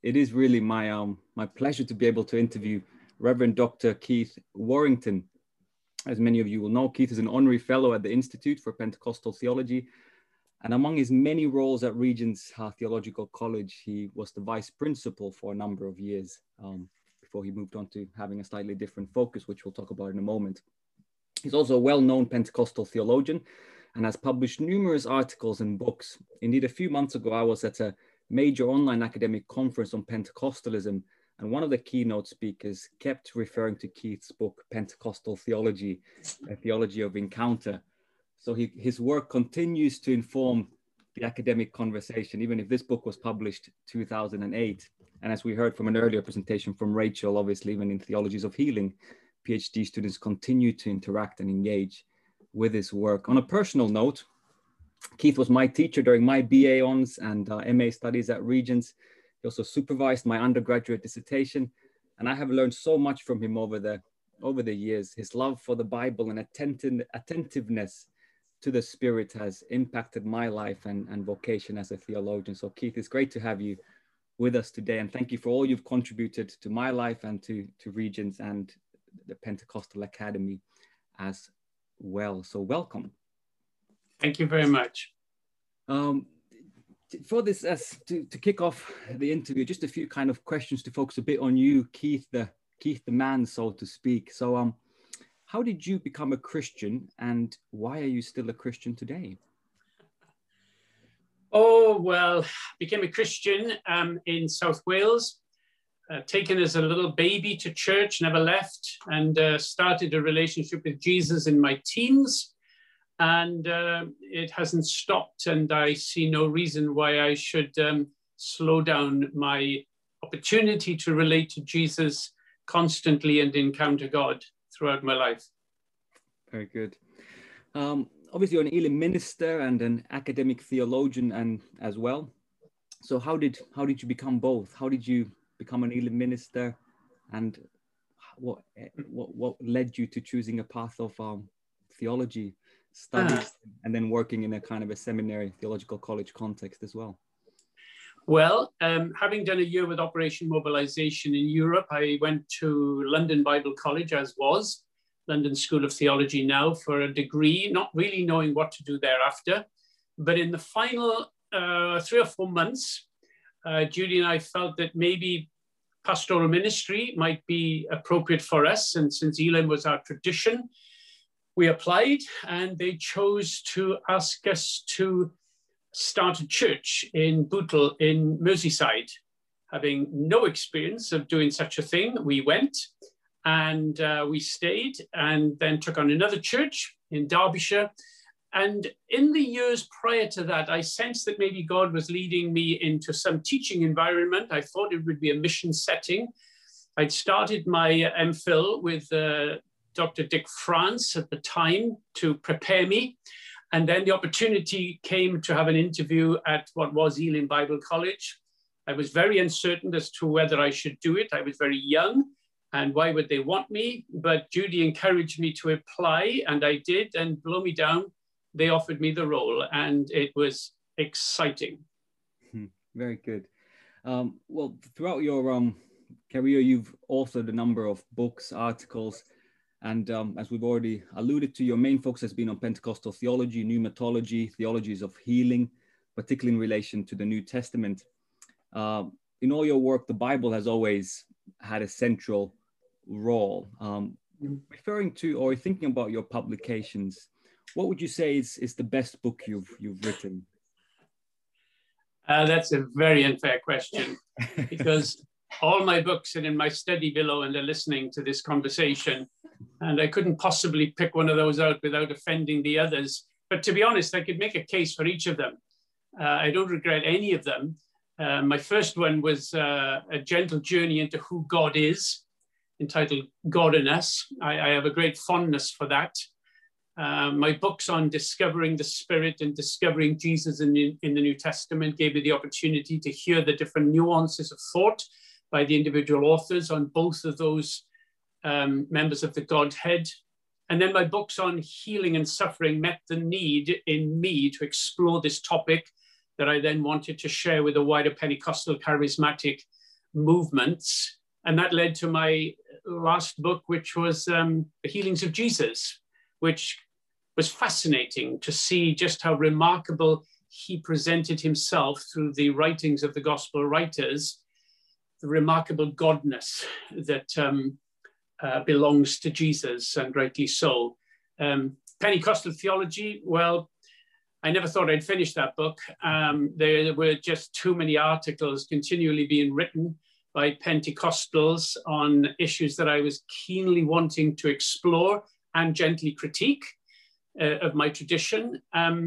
it is really my pleasure to be able to interview Reverend Dr. Keith Warrington. As many of you will know, Keith is an honorary fellow at the Institute for Pentecostal Theology, and among his many roles at Regent's Theological College, he was the vice principal for a number of years before he moved on to having a slightly different focus, which we'll talk about in a moment. He's also a well-known Pentecostal theologian and has published numerous articles and books. Indeed, a few months ago, I was at a major online academic conference on Pentecostalism, and one of the keynote speakers kept referring to Keith's book, Pentecostal Theology, a Theology of Encounter. So his work continues to inform the academic conversation, even if this book was published 2008. And as we heard from an earlier presentation from Rachel, obviously, even in Theologies of Healing, PhD students continue to interact and engage with his work. On a personal note, Keith was my teacher during my BA Hons and MA studies at Regents. He also supervised my undergraduate dissertation, and I have learned so much from him over the years. His love for the Bible and attentiveness to the Spirit has impacted my life and vocation as a theologian. So Keith, it's great to have you with us today, and thank you for all you've contributed to my life and to Regents and the Pentecostal Academy as well. So welcome. Thank you very much. For this, to kick off the interview, just a few kind of questions to focus a bit on you, Keith the man, so to speak. So how did you become a Christian, and why are you still a Christian today? Oh, well, became a Christian in South Wales, taken as a little baby to church, never left, and started a relationship with Jesus in my teens. And it hasn't stopped, and I see no reason why I should slow down my opportunity to relate to Jesus constantly and encounter God throughout my life. Very good. Obviously, you're an Elim minister and an academic theologian, and as well. So, how did you become both? How did you become an Elim minister, and what led you to choosing a path of theology studies and then working in a kind of a seminary theological college context as well? Well, having done a year with Operation Mobilization in Europe, I went to London Bible College, as was London School of Theology now, for a degree, not really knowing what to do thereafter. But in the final 3 or 4 months, Judy and I felt that maybe pastoral ministry might be appropriate for us. And since Elim was our tradition, we applied, and they chose to ask us to start a church in Bootle in Merseyside. Having no experience of doing such a thing, we went, and we stayed, and then took on another church in Derbyshire. And in the years prior to that, I sensed that maybe God was leading me into some teaching environment. I thought it would be a mission setting. I'd started my MPhil with Dr. Dick France at the time to prepare me. And then the opportunity came to have an interview at what was Elim Bible College. I was very uncertain as to whether I should do it. I was very young, and why would they want me? But Judy encouraged me to apply, and I did, and blow me down, they offered me the role, and it was exciting. Very good. Well, throughout your career, you've authored a number of books, articles, and as we've already alluded to, your main focus has been on Pentecostal theology, pneumatology, theologies of healing, particularly in relation to the New Testament. In all your work, the Bible has always had a central role. Referring to or thinking about your publications, what would you say is the best book you've written? That's a very unfair question, because all my books are in my study below and they're listening to this conversation. And I couldn't possibly pick one of those out without offending the others. But to be honest, I could make a case for each of them. I don't regret any of them. My first one was a gentle journey into who God is, entitled God in Us. I have a great fondness for that. My books on discovering the Spirit and discovering Jesus in the New Testament gave me the opportunity to hear the different nuances of thought by the individual authors on both of those members of the Godhead. And then my books on healing and suffering met the need in me to explore this topic that I then wanted to share with a wider Pentecostal charismatic movements. And that led to my last book, which was The Healings of Jesus, which was fascinating to see just how remarkable he presented himself through the writings of the gospel writers, the remarkable godness that belongs to Jesus, and rightly so. Pentecostal theology, well, I never thought I'd finish that book. There were just too many articles continually being written by Pentecostals on issues that I was keenly wanting to explore and gently critique of my tradition.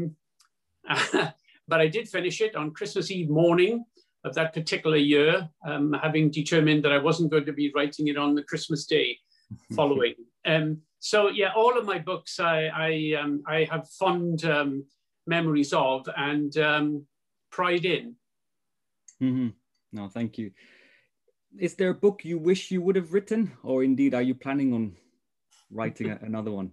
But I did finish it on Christmas Eve morning of that particular year, having determined that I wasn't going to be writing it on the Christmas Day following. So yeah, all of my books I have fond memories of and pride in. Mm-hmm. No, thank you. Is there a book you wish you would have written, or indeed are you planning on writing another one?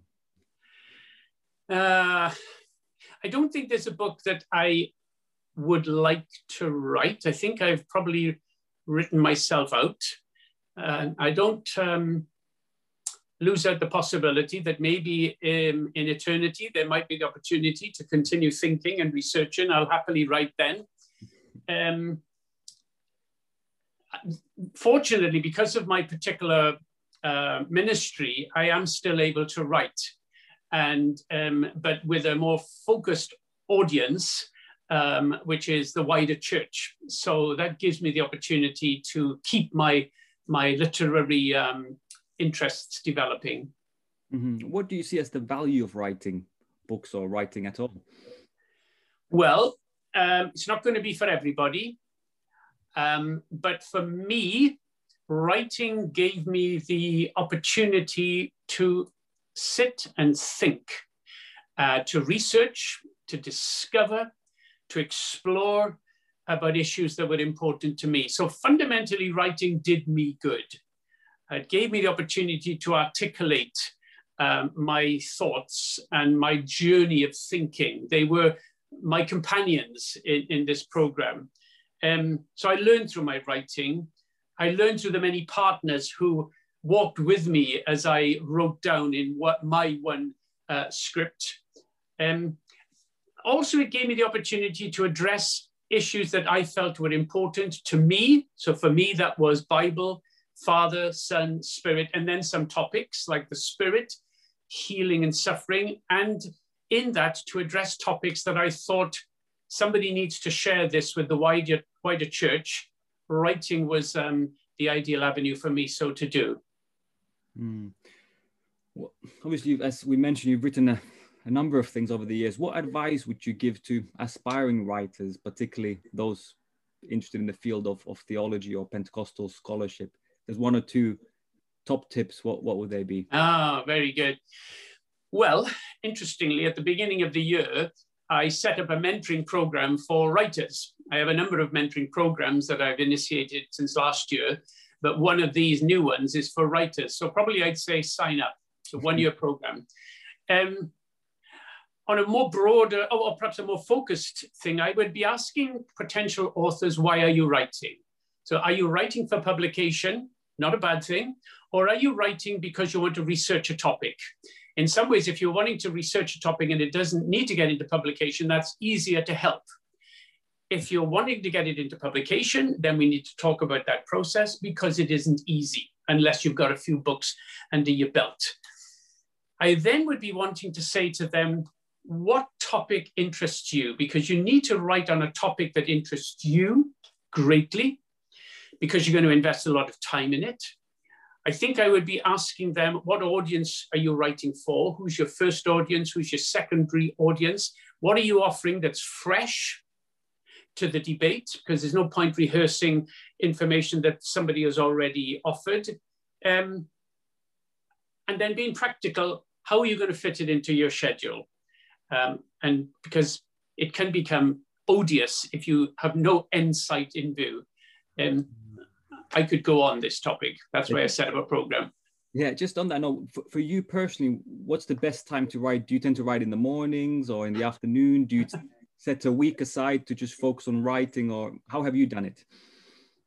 I don't think there's a book that I would like to write. I think I've probably written myself out. I don't lose out the possibility that maybe in eternity there might be the opportunity to continue thinking and researching. I'll happily write then. Fortunately, because of my particular ministry, I am still able to write, and but with a more focused audience, which is the wider church. So that gives me the opportunity to keep my literary interests developing. Mm-hmm. What do you see as the value of writing books or writing at all? Well, it's not going to be for everybody. But for me, writing gave me the opportunity to sit and think, to research, to discover, to explore about issues that were important to me. So fundamentally, writing did me good. It gave me the opportunity to articulate my thoughts and my journey of thinking. They were my companions in this program. So I learned through my writing. I learned through the many partners who walked with me as I wrote down in my one script. Also, it gave me the opportunity to address issues that I felt were important to me. So for me, that was Bible, Father, Son, Spirit, and then some topics like the Spirit, healing and suffering. And in that, to address topics that I thought somebody needs to share this with the wider church. Writing was the ideal avenue for me so to do. Well, obviously, as we mentioned, you've written a number of things over the years. What advice would you give to aspiring writers, particularly those interested in the field of theology or Pentecostal scholarship? There's one or two top tips. What would they be? Very good. Well, interestingly, at the beginning of the year, I set up a mentoring program for writers. I have a number of mentoring programs that I've initiated since last year, but one of these new ones is for writers. So probably I'd say sign up. It's a one-year program. On a more broader, or perhaps a more focused thing, I would be asking potential authors, why are you writing? So are you writing for publication? Not a bad thing. Or are you writing because you want to research a topic? In some ways, if you're wanting to research a topic and it doesn't need to get into publication, that's easier to help. If you're wanting to get it into publication, then we need to talk about that process because it isn't easy unless you've got a few books under your belt. I then would be wanting to say to them, what topic interests you? Because you need to write on a topic that interests you greatly because you're going to invest a lot of time in it. I think I would be asking them, what audience are you writing for? Who's your first audience? Who's your secondary audience? What are you offering that's fresh to the debate? Because there's no point rehearsing information that somebody has already offered. And then being practical, how are you going to fit it into your schedule? And because it can become odious if you have no end sight in view. I could go on this topic. That's why I set up a program. Yeah, just on that note, for you personally, what's the best time to write? Do you tend to write in the mornings or in the afternoon? Do you set a week aside to just focus on writing, or how have you done it?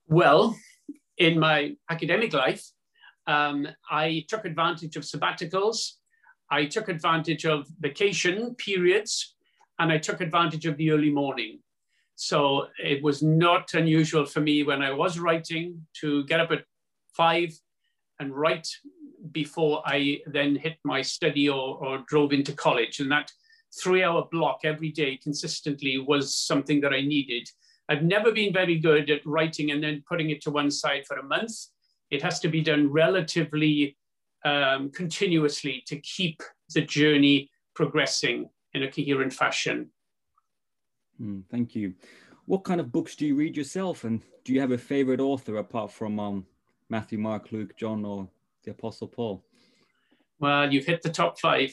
Well, in my academic life, I took advantage of sabbaticals, I took advantage of vacation periods, and I took advantage of the early morning. So it was not unusual for me when I was writing to get up at 5 and write before I then hit my study or drove into college. And that 3-hour block every day consistently was something that I needed. I've never been very good at writing and then putting it to one side for a month. It has to be done relatively continuously to keep the journey progressing in a coherent fashion. Thank you. What kind of books do you read yourself? And do you have a favorite author apart from Matthew, Mark, Luke, John, or the Apostle Paul? Well, you've hit the top 5.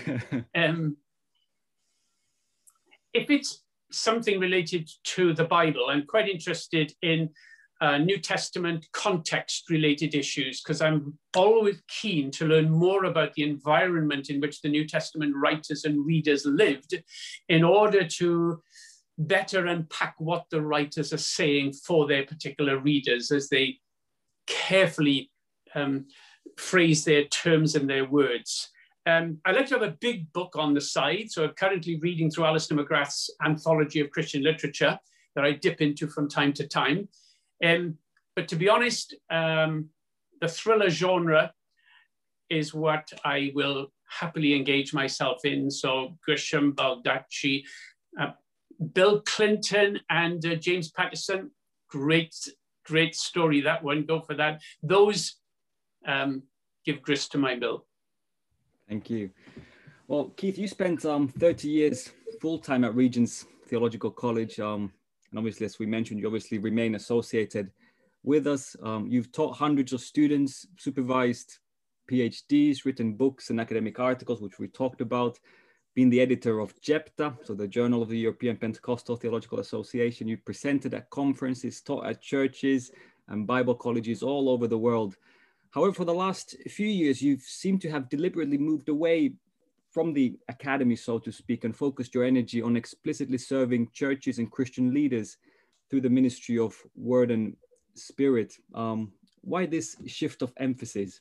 If it's something related to the Bible, I'm quite interested in New Testament context-related issues, because I'm always keen to learn more about the environment in which the New Testament writers and readers lived in order to better unpack what the writers are saying for their particular readers as they carefully phrase their terms and their words. I like to have a big book on the side, so I'm currently reading through Alistair McGrath's Anthology of Christian Literature that I dip into from time to time. But to be honest, the thriller genre is what I will happily engage myself in. So Grisham, Baldacci, Bill Clinton and James Patterson, great story, that one, go for that. Those give grist to my bill. Thank you. Well, Keith, you spent 30 years full-time at Regent's Theological College. And obviously, as we mentioned, you obviously remain associated with us. You've taught hundreds of students, supervised PhDs, written books and academic articles, which we talked about, been the editor of JEPTA, so the Journal of the European Pentecostal Theological Association. You presented at conferences, taught at churches and Bible colleges all over the world. However, for the last few years, you've seemed to have deliberately moved away from the academy, so to speak, and focused your energy on explicitly serving churches and Christian leaders through the ministry of Word and Spirit. Why this shift of emphasis?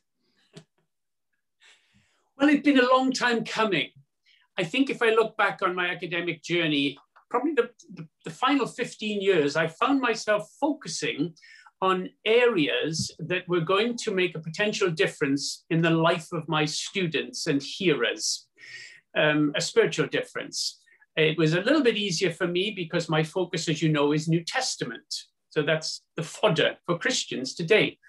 Well, it's been a long time coming. I think if I look back on my academic journey, probably the final 15 years, I found myself focusing on areas that were going to make a potential difference in the life of my students and hearers, a spiritual difference. It was a little bit easier for me because my focus, as you know, is New Testament. So that's the fodder for Christians today.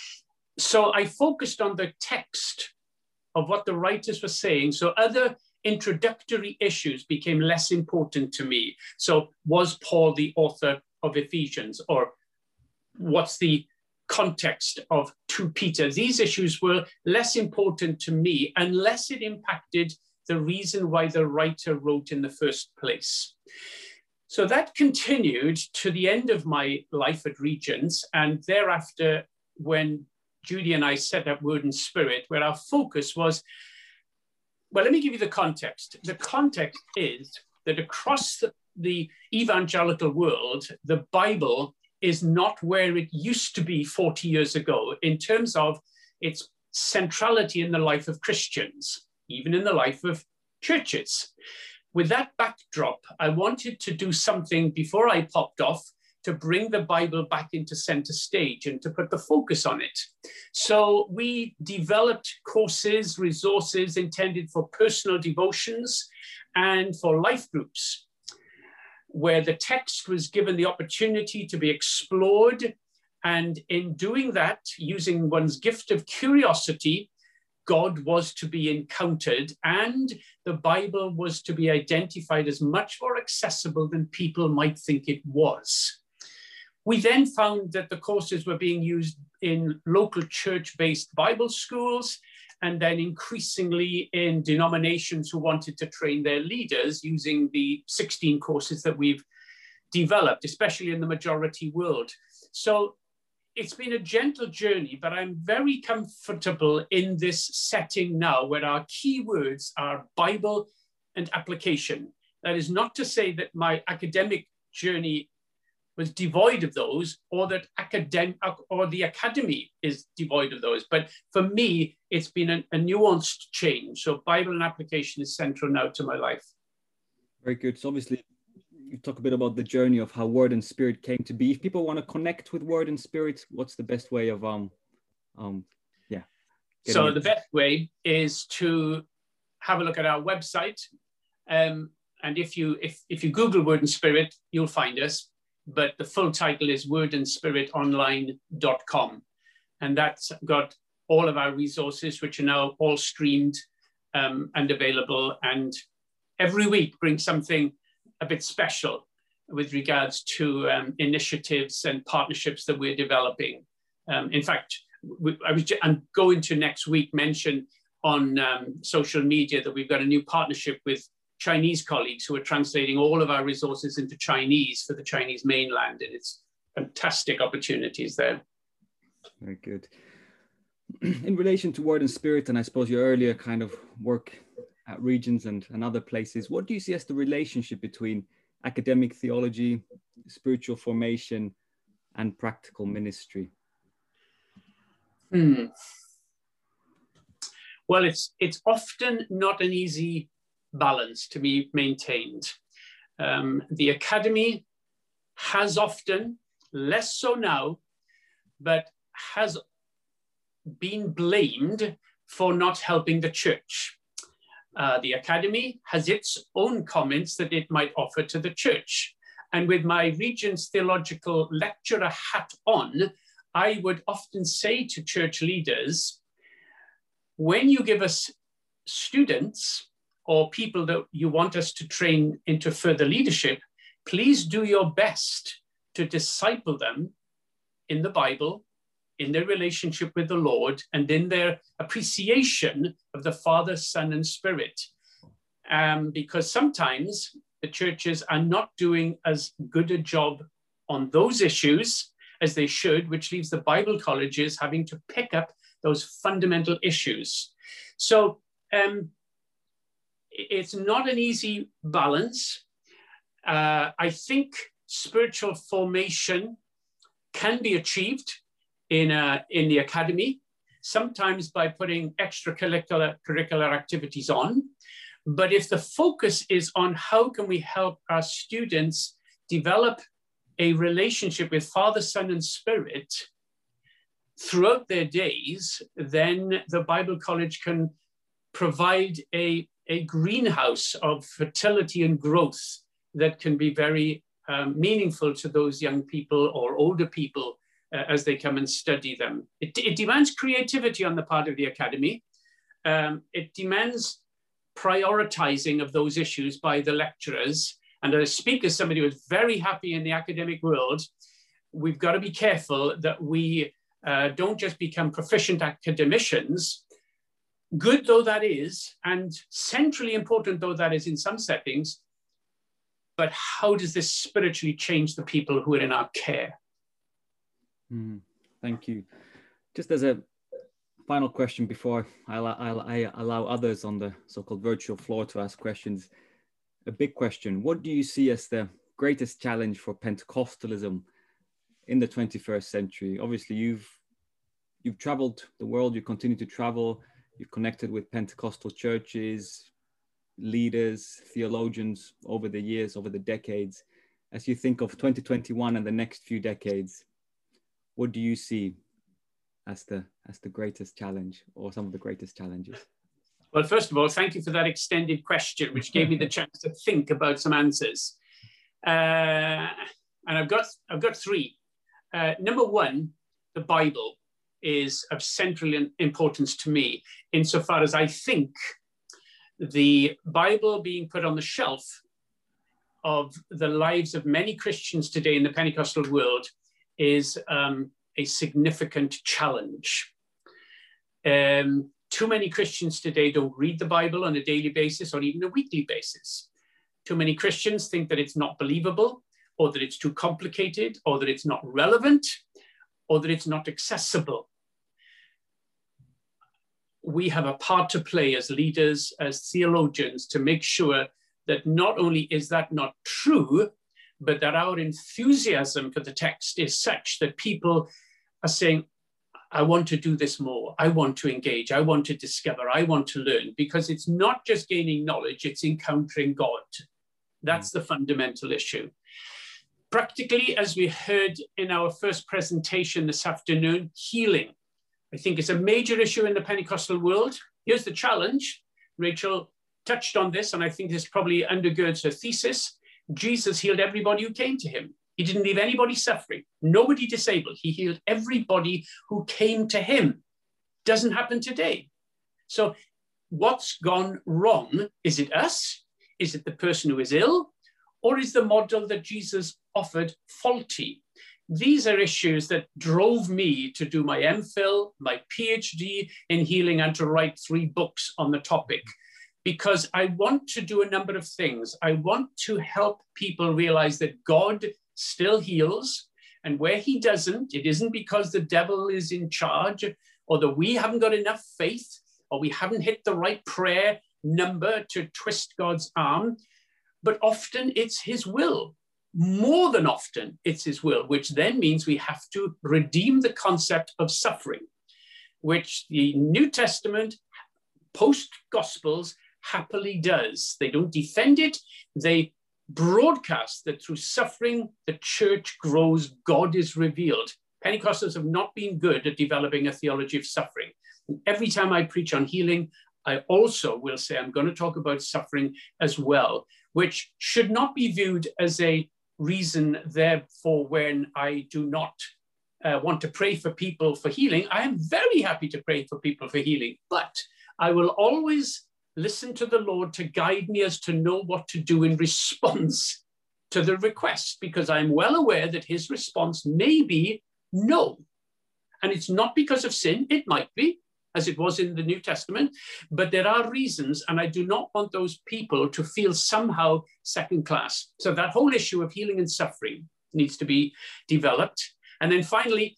So I focused on the text of what the writers were saying. So other introductory issues became less important to me. So was Paul the author of Ephesians, or what's the context of 2 Peter? These issues were less important to me unless it impacted the reason why the writer wrote in the first place. So that continued to the end of my life at Regent's, and thereafter when Judy and I set up Word and Spirit, where our focus was, well, let me give you the context. The context is that across the evangelical world, the Bible is not where it used to be 40 years ago in terms of its centrality in the life of Christians, even in the life of churches. With that backdrop, I wanted to do something before I popped off to bring the Bible back into center stage and to put the focus on it. So we developed courses, resources intended for personal devotions and for life groups, where the text was given the opportunity to be explored. And in doing that, using one's gift of curiosity, God was to be encountered and the Bible was to be identified as much more accessible than people might think it was. We then found that the courses were being used in local church-based Bible schools, and then increasingly in denominations who wanted to train their leaders using the 16 courses that we've developed, especially in the majority world. So it's been a gentle journey, but I'm very comfortable in this setting now where our key words are Bible and application. That is not to say that my academic journey was devoid of those, or that the academy is devoid of those. But for me, it's been a nuanced change. So Bible and application is central now to my life. Very good. So obviously, you talk a bit about the journey of how Word and Spirit came to be. If people want to connect with Word and Spirit, what's the best way of So the best way is to have a look at our website. And if you Google Word and Spirit, you'll find us. But the full title is wordandspiritonline.com. And that's got all of our resources, which are now all streamed and available. And every week brings something a bit special with regards to initiatives and partnerships that we're developing. In fact, I'm going to next week mention on social media that we've got a new partnership with Chinese colleagues who are translating all of our resources into Chinese for the Chinese mainland. And it's fantastic opportunities there. Very good. In relation to Word and Spirit, and I suppose your earlier kind of work at Regions and other places, what do you see as the relationship between academic theology, spiritual formation, and practical ministry? Well, it's often not an easy balance to be maintained. The academy has often, less so now, but has been blamed for not helping the church. The academy has its own comments that it might offer to the church. And with my Regent's theological lecturer hat on, I would often say to church leaders, when you give us students or people that you want us to train into further leadership, please do your best to disciple them in the Bible, in their relationship with the Lord, and in their appreciation of the Father, Son, and Spirit. Because sometimes the churches are not doing as good a job on those issues as they should, which leaves the Bible colleges having to pick up those fundamental issues. So it's not an easy balance. I think spiritual formation can be achieved in the academy, sometimes by putting extracurricular activities on. But if the focus is on how can we help our students develop a relationship with Father, Son, and Spirit throughout their days, then the Bible College can provide a greenhouse of fertility and growth that can be very meaningful to those young people or older people as they come and study them. It demands creativity on the part of the academy. It demands prioritizing of those issues by the lecturers. And I speak as somebody who is very happy in the academic world. We've got to be careful that we don't just become proficient academicians, good though that is, and centrally important though that is in some settings, but how does this spiritually change the people who are in our care? Thank you. Just as a final question before I allow others on the so-called virtual floor to ask questions, a big question. What do you see as the greatest challenge for Pentecostalism in the 21st century? Obviously, you've traveled the world, you continue to travel, you've connected with Pentecostal churches, leaders, theologians over the years, over the decades. As you think of 2021 and the next few decades, what do you see as the greatest challenge, or some of the greatest challenges? Well, first of all, thank you for that extended question, which gave me the chance to think about some answers. And I've got three. Number one, the Bible is of central importance to me, insofar as I think the Bible being put on the shelf of the lives of many Christians today in the Pentecostal world is a significant challenge. Too many Christians today don't read the Bible on a daily basis or even a weekly basis. Too many Christians think that it's not believable, or that it's too complicated, or that it's not relevant, or that it's not accessible. We have a part to play as leaders, as theologians, to make sure that not only is that not true, but that our enthusiasm for the text is such that people are saying, I want to do this more. I want to engage. I want to discover. I want to learn, because it's not just gaining knowledge, it's encountering God. That's the fundamental issue. Practically, as we heard in our first presentation this afternoon, healing. I think it's a major issue in the Pentecostal world. Here's the challenge. Rachel touched on this, and I think this probably undergirds her thesis. Jesus healed everybody who came to him. He didn't leave anybody suffering, nobody disabled. He healed everybody who came to him. Doesn't happen today. So what's gone wrong? Is it us? Is it the person who is ill? Or is the model that Jesus offered faulty? These are issues that drove me to do my MPhil, my PhD in healing, and to write 3 books on the topic, because I want to do a number of things. I want to help people realize that God still heals, and where he doesn't, it isn't because the devil is in charge, or that we haven't got enough faith, or we haven't hit the right prayer number to twist God's arm, but often it's his will. More than often, it's his will, which then means we have to redeem the concept of suffering, which the New Testament, post-Gospels, happily does. They don't defend it. They broadcast that through suffering, the church grows, God is revealed. Pentecostals have not been good at developing a theology of suffering. And every time I preach on healing, I also will say I'm going to talk about suffering as well, which should not be viewed as a reason, therefore, when I do not want to pray for people for healing. I am very happy to pray for people for healing, but I will always listen to the Lord to guide me as to know what to do in response to the request, because I'm well aware that his response may be no. And it's not because of sin. It might be, as it was in the New Testament, but there are reasons, and I do not want those people to feel somehow second class. So that whole issue of healing and suffering needs to be developed. And then finally,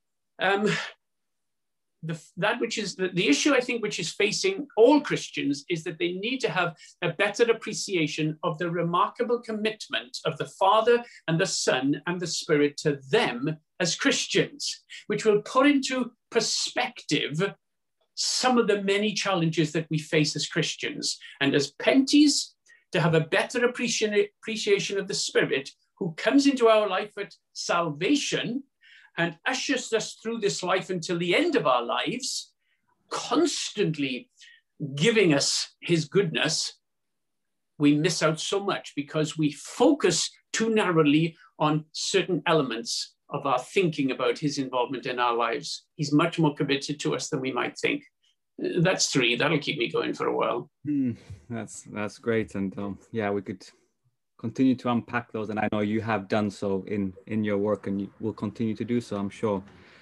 the issue, I think, which is facing all Christians is that they need to have a better appreciation of the remarkable commitment of the Father and the Son and the Spirit to them as Christians, which will put into perspective some of the many challenges that we face as Christians. And as Penties, to have a better appreciation of the Spirit who comes into our life at salvation and ushers us through this life until the end of our lives, constantly giving us his goodness, we miss out so much because we focus too narrowly on certain elements of our thinking about his involvement in our lives. He's much more committed to us than we might think. That's 3. That'll keep me going for a while. That's great. And yeah, we could continue to unpack those, and I know you have done so in your work, and you will continue to do so, I'm sure.